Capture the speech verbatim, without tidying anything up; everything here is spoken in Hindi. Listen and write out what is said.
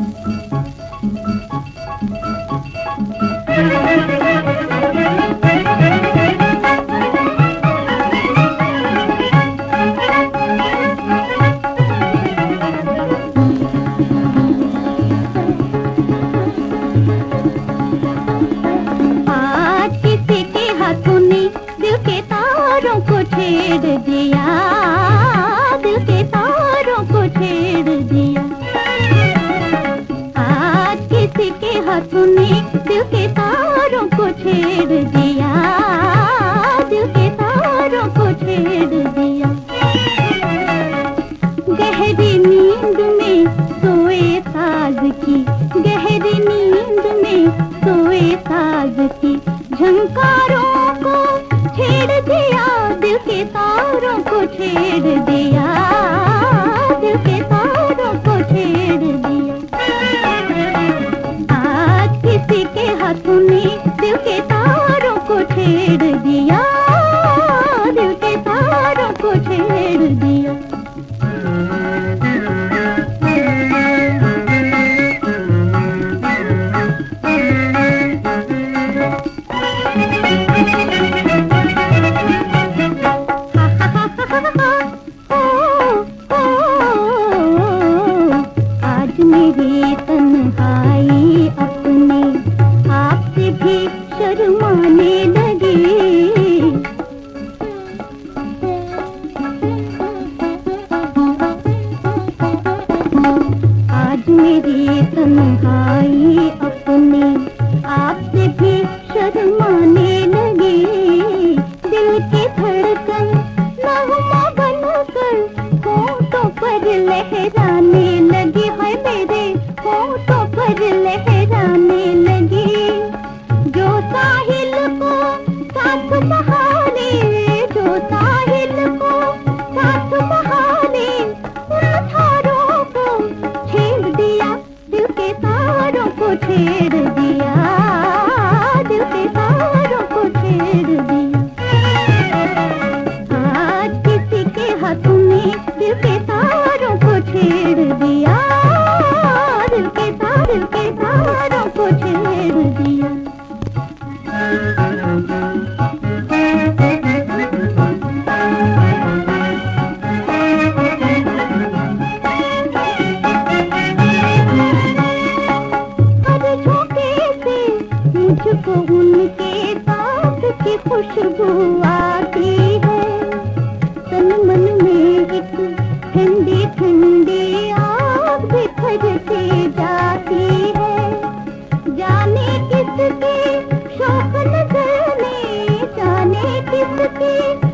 छेड़ दिया, दिल के तारों को छेड़ दिया। आज किसी के हाथों ने दिल के तारों को छेड़ दिया, दिल के तारों को छेड़ दिया। गहरी नींद में सोए साज की, गहरी नींद में सोए साज की झंकारों को छेड़ दिया, दिल के तारों को छेड़ दिया, दिल के तारों को छेड़ दिया। आज किसी के हाथों ने दिल के तारों को छेड़ दिया, दिल के तारों को छेड़ दिया। मेरी तन्हाई अपने आप से भी शर्माने लगी। आज मेरी तन्हाई अपने आप से भी शर्माने लगी। दिल की धड़कन नगमा बनकर होठों पर लहराने लगी, है मेरे होठों पर लहराने लगी। जो साहिल को साथ बहाने, जो साहिल को साथ बहाने, उन तारों को छेड़ दिया, दिल के तारों को छेड़ दिया, दिल के तारों को छेड़ दिया। आज किसी के हाथों में दिल के तारों को छेड़ दिया, दिल के तार, दिल के तारों को छेड़ दिया। हर झोंके से मुझको उनके साथ की खुशबू आती है। तन मन में एक ठंडी ठंडी आग बिखरती जाती है। जाने किसकी शौक नजर में, जाने किसकी